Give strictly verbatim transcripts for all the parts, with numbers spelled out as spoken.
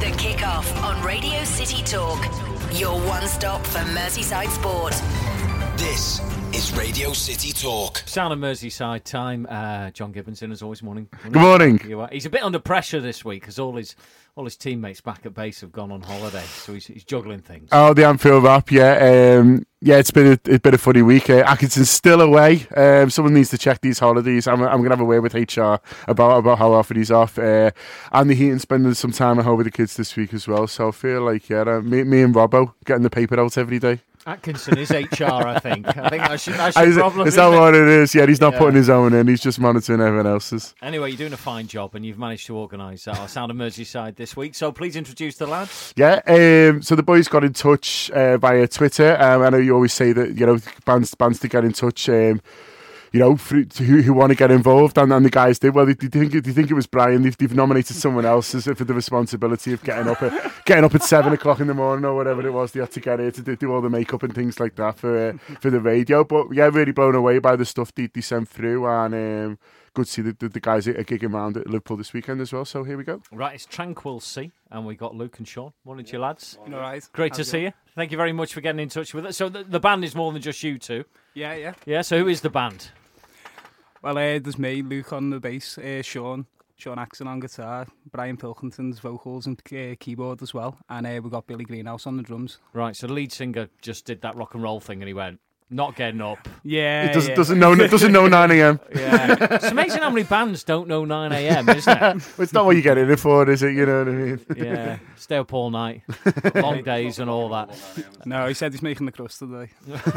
The Kick-Off on Radio City Talk. Your one-stop for Merseyside sport. This is Radio City Talk. Sound of Merseyside time. Uh, John Gibbonson, as always, morning. Good morning. You are. He's a bit under pressure this week because all his all his teammates back at base have gone on holiday, so he's, he's juggling things. Oh, the Anfield wrap, yeah. Um, yeah, it's been a, it's been a funny week. Uh, Atkinson's still away. Um, someone needs to check these holidays. I'm, I'm going to have a word with H R about about how often he's off. Uh, Andy Heaton spending some time at home with the kids this week as well. So I feel like, yeah, uh, me, me and Robbo getting the paper out every day. Atkinson is H R, I think. I think that's your, that's your is, problem. Is that it? what it is? Yeah, he's not yeah. putting his own in. He's just monitoring everyone else's. Anyway, you're doing a fine job and you've managed to organise our Sound of Merseyside this week. So please introduce the lads. Yeah, um, so the boys got in touch uh, via Twitter. Um, I know you always say that, you know, bands, bands to get in touch. Um, You know, for, who, who want to get involved, and, and the guys did. Well, they, they think they think it was Brian. They've, they've nominated someone else as, for the responsibility of getting up at getting up at seven o'clock in the morning or whatever it was. They had to get here to do, do all the makeup and things like that for uh, for the radio. But yeah, really blown away by the stuff they, they sent through, and um, good to see the, the, the guys are gigging around at Liverpool this weekend as well. So here we go. Right, it's Tranquil Sea, and we got Luke and Sean. Morning to you, lads. All right. Great How's to it see going? you. Thank you very much for getting in touch with us. So the, the band is more than just you two. Yeah, yeah. Yeah. So who is the band? Well, uh, there's me, Luke on the bass, uh, Sean, Sean Axon on guitar, Brian Pilkington's vocals and uh, keyboard as well, and uh, we got Billy Greenhouse on the drums. Right, so the lead singer just did that rock and roll thing and he went, not getting up. Yeah, It doesn't yeah. doesn't know doesn't know nine a.m. Yeah. It's amazing how many bands don't know nine a.m, isn't it? It's not what you get in it for, is it? You know what I mean? Yeah, stay up all night, long days and all that. No, he said he's making the crust today.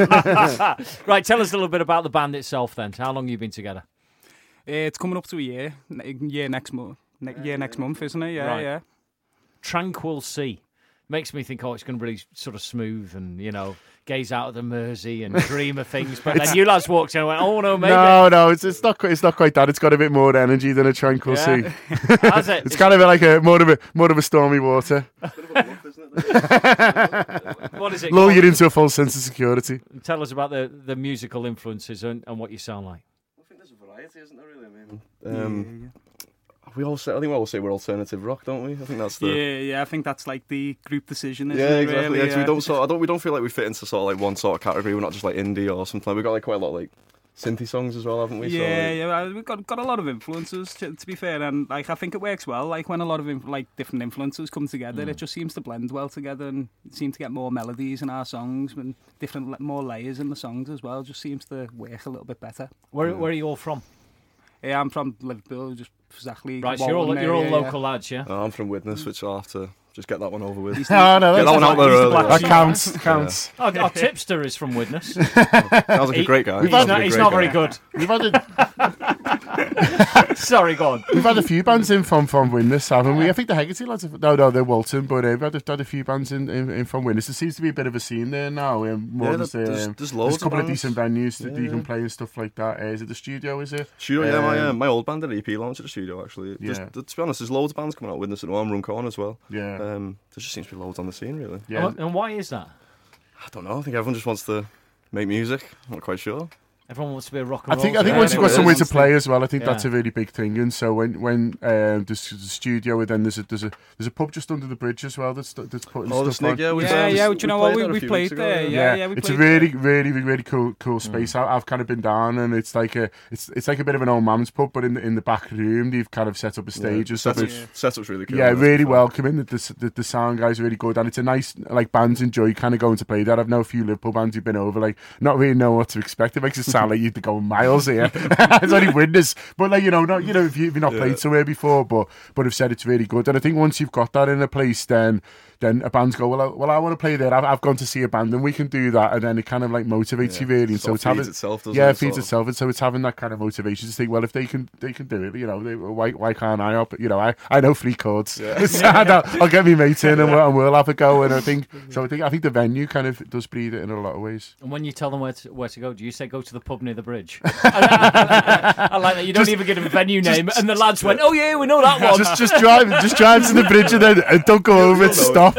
Right, tell us a little bit about the band itself then. How long have you been together? Uh, it's coming up to a year, ne- year next month, ne- year next month, isn't it? Yeah, Right. yeah. Tranquil Sea. Makes me think, oh, it's going to be really sort of smooth and, you know, gaze out at the Mersey and dream of things. But then you lads walked in and went, oh, no, maybe. No, no, it's it's not quite, it's not quite that. It's got a bit more energy than a tranquil Yeah. sea. Has it? It's kind of like a more of a more of a stormy water. What is it Lull called? you into a false sense of security. Tell us about the, the musical influences and, and what you sound like. I think there's a variety, isn't there? Really, I mean, um, we all say. I think we all say we're alternative rock, don't we? I think that's the. Yeah, yeah, I think that's like the group decision, isn't Yeah, it? exactly. Really? Yeah, 'cause we don't sort. I don't. We don't feel like we fit into sort of like one sort of category. We're not just like indie or something. We've got like quite a lot of like synthy songs as well, haven't we? Yeah, so, like, yeah, well, we've got got a lot of influences to, to be fair, and like I think it works well. Like when a lot of inf- like different influences come together, Mm. it just seems to blend well together, and seem to get more melodies in our songs and different le- more layers in the songs as well. Just seems to work a little bit better. Where, where are you all from? Yeah, I'm from Liverpool, just exactly. Right, so you're all, Walton you're all area, local lads, yeah? oh, I'm from Widnes, which I'll have to just get that one over with. No, no, Get that one out there he's the early. black that sheep. counts. Counts. Our, our tipster is from Widnes. Sounds like a great guy. He's Sounds not, like a he's great not guy. very good. We've had a, Sorry, go on. we've had a few bands in from from Widnes, haven't we? I think the Hegarty lads. Have, no, no, they're Walton, but uh, we've had a, had a few bands in, in, in from Widnes. There seems to be a bit of a scene there now. Um, more Yeah, there's, there's- um, there's- there's there's loads a of couple of, bands. decent venues that Yeah, you can yeah. play and stuff like that. Uh, is it the studio? Is it? Studio, yeah, my, uh, Um, my old band did an E P launch at the studio actually. There's- Yeah. To be honest, there's loads of bands coming out with us at Run Corn as well. Yeah. Um, there just seems to be loads on the scene, really. Yeah. And, and why is that? I don't know. I think everyone just wants to make music. I'm not quite sure. Everyone wants to be a rock and I roll. think I think star. once you've got it somewhere is. to play as well, I think Yeah. that's a really big thing. And so when when um, there's the studio, and then there's a there's a there's a pub just under the bridge as well that's that's putting Oh, the stuff on. Snig, yeah, we Yeah, um, yeah. we Do you know what? We, there a we few played weeks ago, there. yeah. Yeah, yeah. We it's a played really, there. really, really cool, cool space. I, I've kind of been down, and it's like a, it's it's like a bit of an old man's pub, but in the, in the back room, they've kind of set up a stage Yeah, and stuff. setup's, It's- setup's really cool. Yeah, that's really fun. welcoming. The, the the the sound guys are really good, and it's a nice like bands enjoy kind of going to play there. I've known a few Liverpool bands who've been over, like not really know what to expect. It makes it sound like you'd be going miles here. It's only Widnes, but like you know, not you know if, you, if you've not Yeah. played somewhere before, but but have said it's really good. And I think once you've got that in a place, then then a band's go well. I, well, I want to play there. I've, I've gone to see a band, and we can do that, and then it kind of like motivates Yeah. you really. And Sort so of it's having feeds itself, doesn't yeah, it, it feeds sort of? itself, and so it's having that kind of motivation to think, well, if they can they can do it, you know, they, why why can't I? But you know, I, I know three chords. Yeah. So I'll, I'll get me mate in, and we'll, and we'll have a go. And I think so. I think I think the venue kind of does breed it in a lot of ways. And when you tell them where to, where to go, do you say go to the pub near the bridge. I like that you don't Just- even give him a venue name, and the lads went, "Oh yeah, we know that one." just just drive just drive to the bridge and then uh, don't go over it. Stop.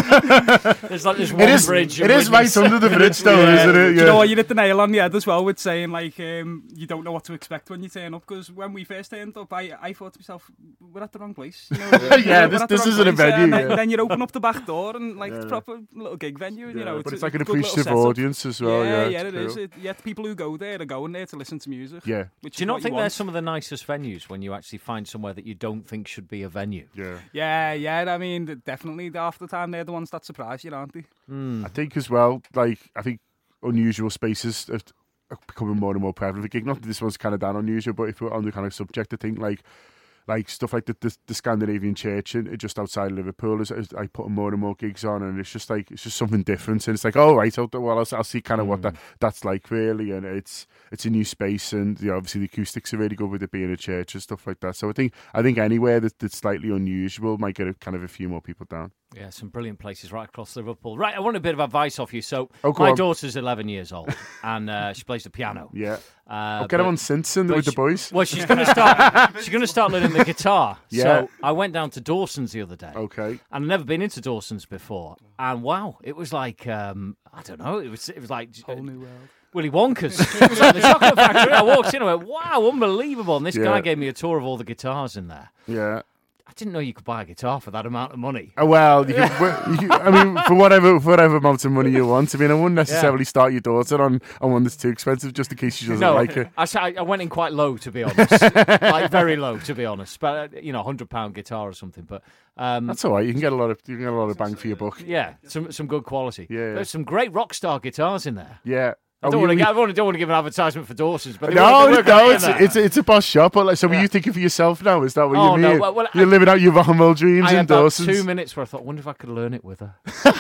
There's like this one It is bridge. it in is right Widnes. under the bridge though, Yeah. isn't it? Do Yeah. you know what? You hit the nail on the head as well with saying like um, you don't know what to expect when you turn up. Because when we first turned up, I, I thought to myself, we're at the wrong place. You know, Yeah, we're this- at the this wrong isn't a place, yeah, venue, and then, yeah. then you open up the back door and like it's Yeah. proper little gig venue. You Yeah, know, but it's a like an good little appreciative setup. audience as well. Yeah, Yeah, yeah, it's it is. cool. It, yet people who go there are going there to listen to music. Yeah, Which Do you is not what think want. they're some of the nicest venues when you actually find somewhere that you don't think should be a venue? yeah. Yeah, yeah. I mean, definitely. Half the time, they're the ones that surprise you, aren't they? I think as well, like I think unusual spaces are are becoming more and more prevalent for gig. Not that this one's kind of down unusual, but if we're on the kind of subject, I think like like stuff like the the, the Scandinavian Church in, just outside Liverpool is, is like putting more and more gigs on, and it's just like it's just something different, and it's like oh right, I'll, well I'll, I'll see kind of what that that's like really, and it's it's a new space, and you know, obviously the acoustics are really good with it being a church and stuff like that. So I think I think anywhere that, that's slightly unusual might get a, kind of a few more people down. Yeah, some brilliant places right across Liverpool. Right, I want a bit of advice off you. So, Oh, go my on. daughter's eleven years old, and uh, she plays the piano. Yeah, Uh, I'll get but- him on synths and but with the she- boys. Well, she's going to start. She's going to start learning the guitar. Yeah. So I went down to Dawson's the other day. Okay. And I've never been into Dawson's before, and wow, it was like um, I don't know, it was it was like Whole new world. Willy Wonka's. It was like the chocolate factory. I walked in and I went, wow, unbelievable. And this Yeah. guy gave me a tour of all the guitars in there. Yeah. I didn't know you could buy a guitar for that amount of money. Oh, well, you can, well, you can, I mean, for whatever for whatever amount of money you want. I mean, I wouldn't necessarily start your daughter on, on one that's too expensive, just in case she doesn't No, like it. I, sa- I went in quite low, to be honest. Like, very low, to be honest. But, uh, you know, a one hundred pound guitar or something. But, um, That's all right. You can get a lot of you can get a lot of bang for your buck. yeah, some some good quality. Yeah. There's some great rock star guitars in there. Yeah. I Oh, don't, you- want to, you- I don't want to give an advertisement for Dawson's, but they No, work, they work no, great in it's there. it's a, it's a boss shop. But like, so were you thinking for yourself now? Is that what Oh, you no, mean? well, well, You're I- living out your rock and roll dreams I in had about Dawson's, two minutes where I thought, wonder if I could learn it with her.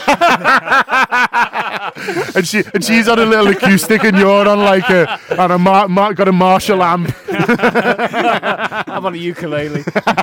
and she and she's on a little acoustic, and you're on like a on a mar- mar- got a Marshall amp. I'm on a ukulele.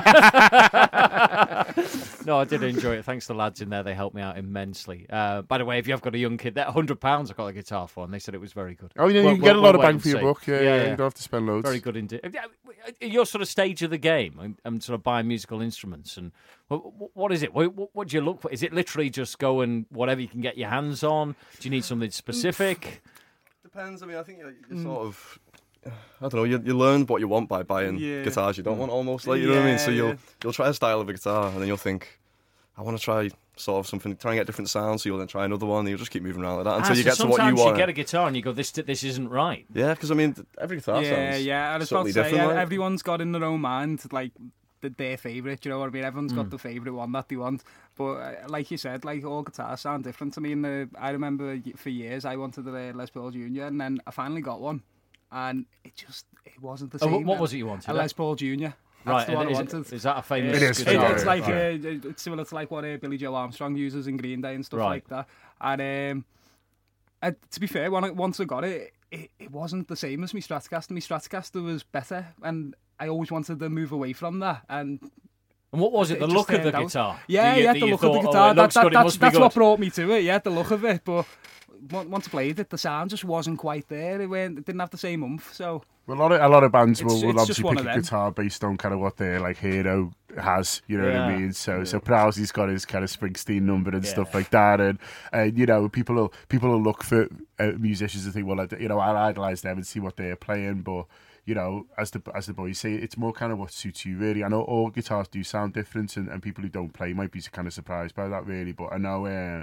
No, I did enjoy it. Thanks to the lads in there. They helped me out immensely. Uh, by the way, if you have got a young kid, that one hundred pounds I got a guitar for, and they said it was very good. Oh, yeah, you Well, can get well, a lot of well, bang wait for your and buck. see. Yeah, Yeah, yeah, yeah. you don't have to spend loads. Very good indeed. Your sort of stage of the game and, and sort of buying musical instruments, and what, what is it? What, what do you look for? Is it literally just go and whatever you can get your hands on? Do you need something specific? Depends. I mean, I think you, you sort of, I don't know. You, you learn what you want by buying Yeah. guitars you don't want, almost like you know what I mean. So Yeah, you'll yeah. you'll try a style of a guitar, and then you'll think, I want to try sort of something, try and get different sounds. So you'll then try another one, and you'll just keep moving around like that until Ah, you so get to what you sometimes want. get a guitar and you go, this this isn't right. Yeah, because I mean, th- every guitar Yeah, sounds yeah. I was about subtly to say, different. yeah, like. everyone's got in their own mind like the, their favourite. You know what I mean? Everyone's got the favourite one that they want. But uh, like you said, like all guitars sound different. I mean, uh, I remember y- for years I wanted a Les Paul Junior, and then I finally got one, and it just it wasn't the Oh, same. what- what was it you wanted? A Les Paul Junior. Right, That's the one I is, wanted. it, is that a famous It is It- guitar? Yeah, it's like right. uh, it's similar to like what uh, Billy Joe Armstrong uses in Green Day and stuff Right. like that. And um, uh, to be fair, when I, once I got it, it, it wasn't the same as my Stratocaster. My Stratocaster was better, and I always wanted to move away from that. And And what was it? it The just look of the turned out- guitar? Yeah, That you- yeah, that the you look of the thought, guitar. Oh, it that, looks that, good, it that's must be that's what good. brought me to it. Yeah, the look of it. But on- once I played it, the sound just wasn't quite there. It, went, it didn't have the same oomph. So Well, a lot of a lot of bands will, It's- will it's just obviously one pick of a them. guitar based on kind of what their like hero has. You know what I Yeah. mean? So so Prowsey's got his kind of Springsteen number and Yeah. stuff like that, and and you know people will people will look for uh, musicians and think, well, I, you know, I'll idolize them and see what they're playing, but. You know, as the as the boys say, it's more kind of what suits you, really. I know all guitars do sound different, and, and people who don't play might be kind of surprised by that, really. But I know, uh,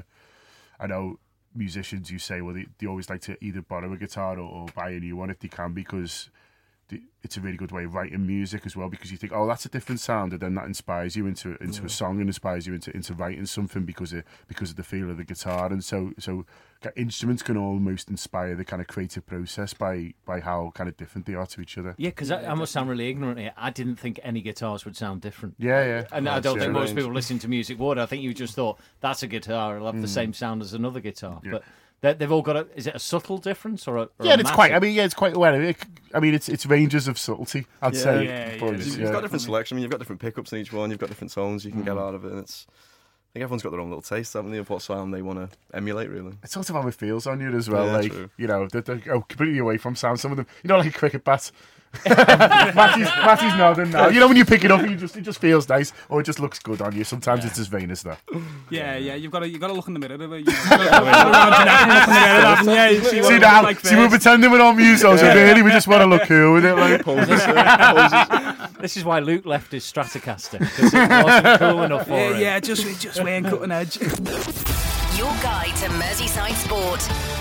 I know musicians who say, well, they, they always like to either borrow a guitar or, or buy a new one if they can, because the, it's a really good way of writing music as well. Because you think, oh, that's a different sound, and then that inspires you into into Mm. a song and inspires you into into writing something because of because of the feel of the guitar. And so so instruments can almost inspire the kind of creative process by by how kind of different they are to each other. Yeah, because I, I must sound really ignorant here. I didn't think any guitars would sound different. Yeah, yeah. And I That's don't it. think most range. people listening to music would. I think you just thought, that's a guitar, it'll have the same sound as another guitar. Yeah. But they- they've all got a... Is it a subtle difference or a... Or Yeah, a it's quite. I massive- mean, yeah, it's quite well. I mean, it, I mean, it's it's ranges of subtlety. I'd Yeah. say. Yeah, yeah, boys, You've yeah. got different selection. I mean, you've got different pickups in each one. You've got different tones you can get out of it, and it's think everyone's got their own little taste, haven't they, of what sound they want to emulate, really. It's sort of how it feels on you as well. Yeah, like, true. you know, they, they go completely away from sound. Some of them, you know, like a cricket bat. Matty's, Matty's nodding now. You know, when you pick it up, you just it just feels nice, or it just looks good on you. Sometimes Yeah. it's as vain as that. Yeah, yeah, you've got to you got to look in the mirror. You know, you gotta look around your neck and look in the mirror, haven't you? You see what See it now, looks like see we're first. pretending we're all musos, and really we just want to look cool with it. Like, Poses, yeah, poses. This is why Luke left his Stratocaster, because it wasn't cool enough for Yeah, him. yeah, just just wearing cutting edge. Your guide to Merseyside sport.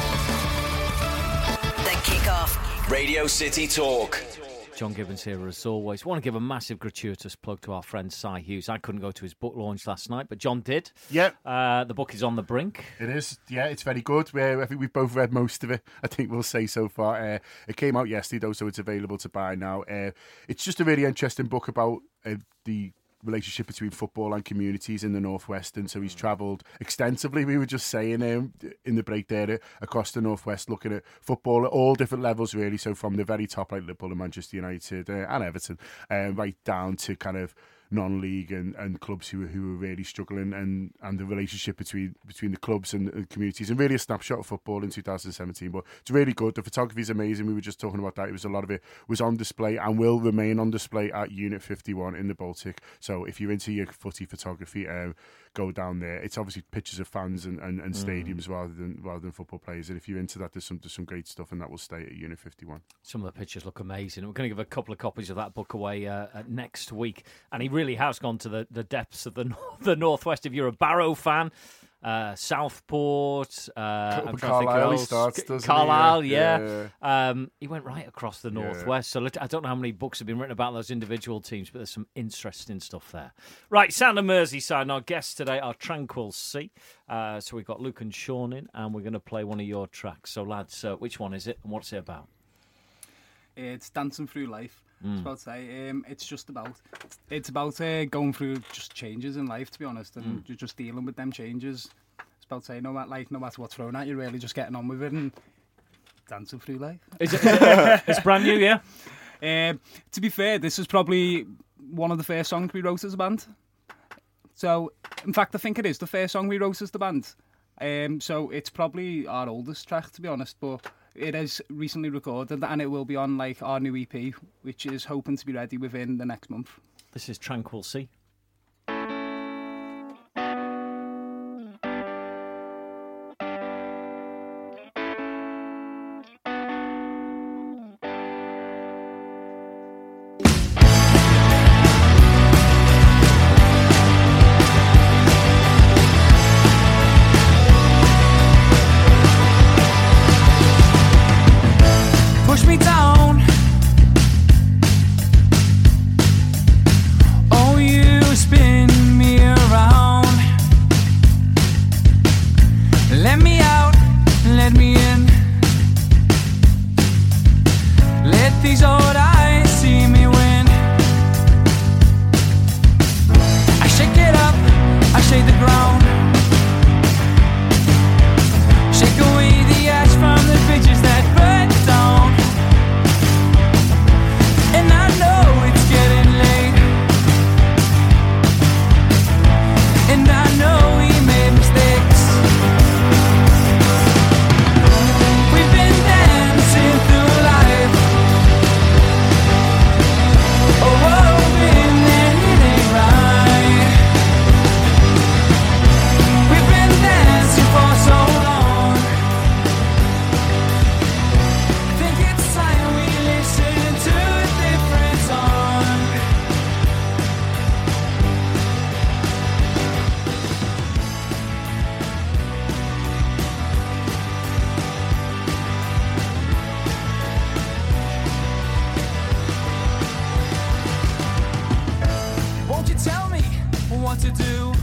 The Kickoff. Radio City Talk. John Gibbons here as always. Want to give a massive gratuitous plug to our friend Si Hughes. I couldn't go to his book launch last night, but John did. yeah, Uh, the book is on the brink. it is. Yeah, it's very good. We, I think we've both read most of it. I think we'll say so far. Uh, it came out yesterday though, so it's available to buy now. Uh, it's just a really interesting book about uh, the relationship between football and communities in the Northwest, and so he's travelled extensively. We were just saying um, in the break there, across the Northwest, looking at football at all different levels really, so from the very top like Liverpool and Manchester United uh, and Everton, uh, right down to kind of non-league and, and clubs who, who are really struggling, and, and the relationship between between the clubs and, and communities, and really a snapshot of football in two thousand seventeen. But it's really good. The photography is amazing. We were just talking about that. It was a lot of it was on display and will remain on display at Unit fifty-one in the Baltic. So if you're into your footy photography, uh, go down there. It's obviously pictures of fans and, and, and stadiums rather than rather than football players. And if you're into that, there's some there's some great stuff, and that will stay at Unit fifty-one. Some of the pictures look amazing. We're going to give a couple of copies of that book away uh, uh, next week. And he really has gone to the, the depths of the nor- the Northwest. If you're a Barrow fan, uh, Southport, uh, I'm trying to think who Carlisle he else. starts, doesn't he? Carlisle, Yeah. yeah. Um, he went right across the Yeah. Northwest. So lit- I don't know how many books have been written about those individual teams, but there's some interesting stuff there. Right, Sound of Merseyside. And our guests today are Tranquil Sea. Uh, so we've got Luke and Sean in, and we're going to play one of your tracks. So lads, uh, which one is it, and what's it about? It's dancing through life. Mm. It's about to say, um, it's just about, it's about uh, going through just changes in life, to be honest, and mm. just dealing with them changes. It's about saying, no matter like no matter what's thrown at you, really just getting on with it and dancing through life. Is it, is it it's brand new, yeah? Um, to be fair, this is probably one of the first songs we wrote as a band. So, in fact, I think it is the first song we wrote as the band. Um, so it's probably our oldest track, to be honest, but it is recently recorded and it will be on like our new E P, which is hoping to be ready within the next month. This is Tranquil Sea. Push me down. Oh, you spin me around. Let me out, let me in. Let these old eyes see me win. I shake it up, I shake the ground. Shake away the ash from the bridges that burn down. And I know it's getting late. And I know we made mistakes. We've been dancing through life. Oh, hoping that it ain't right. We've been dancing for so long. I think it's time we listen to a different song. Won't you tell me what to do?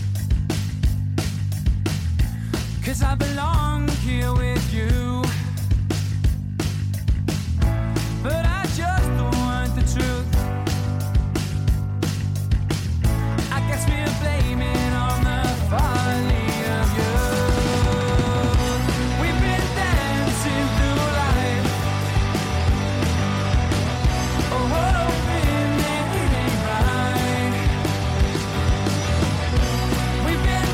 'Cause I belong here with you. But I just don't want the truth. I guess we're blaming on the folly of you. We've been dancing through life. Oh, hoping that it ain't right. We've been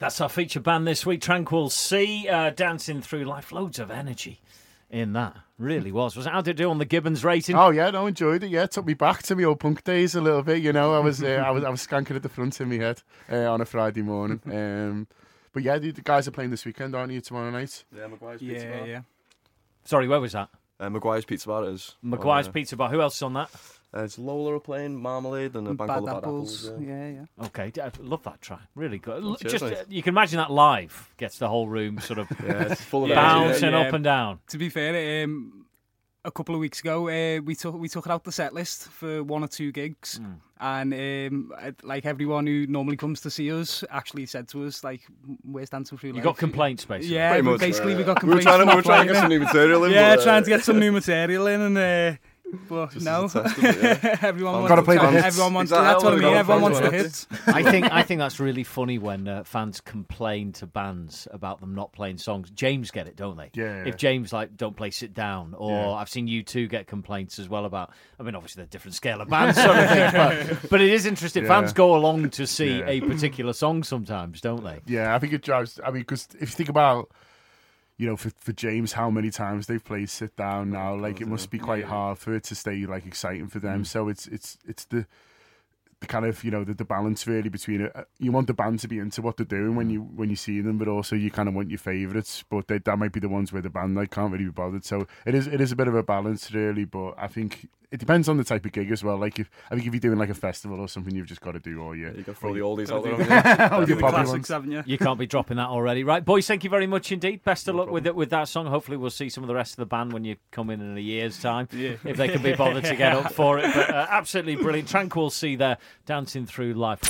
That's our feature band this week, Tranquil Sea, uh, Dancing Through Life. Loads of energy in that. Really was. Was it, how did it do on the Gibbons rating? Oh yeah, no, enjoyed it. Yeah, took me back to my old punk days a little bit. You know, I was uh, I was I was skanking at the front in my head uh, on a Friday morning. Um, but yeah, the, the guys are playing this weekend, aren't you? Tomorrow night. Yeah, Maguire's Pizza Yeah, Bar. yeah. Sorry, where was that? Uh, Maguire's Pizza Bar is. Maguire's oh, yeah. Pizza Bar. Who else is on that? Uh, it's Lola are playing Marmalade and a band Bad called the Bad apples. Apples. Yeah. Yeah, yeah. Okay, I love that track. Really good. L- cheers, Just mate. uh, you can imagine that live gets the whole room sort of Yeah, it's full of bouncing energy. Yeah. up and down. To be fair, um, a couple of weeks ago, uh, we took we took it out the set list for one or two gigs, Mm. and um, uh, like everyone who normally comes to see us actually said to us, like, "Where's Dancing Through You Life?" got complaints, basically. Yeah, Pretty we- much, basically yeah. we got We were complaints. trying to, for we were not trying to get playing some it. new material in. Yeah, but, uh, trying to get some new material in, and uh, but Just no, as a testament, yeah. everyone I've wants gotta play the to, hits. everyone wants. Exactly. That's what I We've mean. got Everyone fans wants the wanting hits. I think I think that's really funny when uh, fans complain to bands about them not playing songs. James get it, don't they? Yeah. If James like don't play Sit Down, or Yeah. I've seen you two get complaints as well about. I mean, obviously they're different scale of bands, sort of thing, but, but it is interesting. Yeah. Fans go along to see Yeah. a particular song sometimes, don't they? Yeah, I think it drives. I mean, because if you think about, you know, for for James, how many times they've played Sit Down now, like it must be quite hard for it to stay like exciting for them. So it's it's it's the the kind of, you know, the, the balance really between it. You want the band to be into what they're doing when you when you see them, but also you kind of want your favourites. But they, that might be the ones where the band like can't really be bothered. So it is it is a bit of a balance really. But I think it depends on the type of gig as well. Like if I think if you're doing like a festival or something, you've just got to do all your You got throw the oldies out do there. the- haven't all Do your the popular classics, ones. haven't you? You can't be dropping that already, right, boys? Thank you very much indeed. Best of luck with it with that song. Hopefully, we'll see some of the rest of the band when you come in in a year's time, Yeah. if they can be bothered to get up for it. But uh, absolutely brilliant. Tranquil Sea there, Dancing Through Life.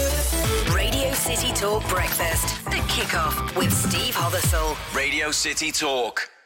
Radio City Talk Breakfast. The kickoff with Steve Hothersall. Radio City Talk.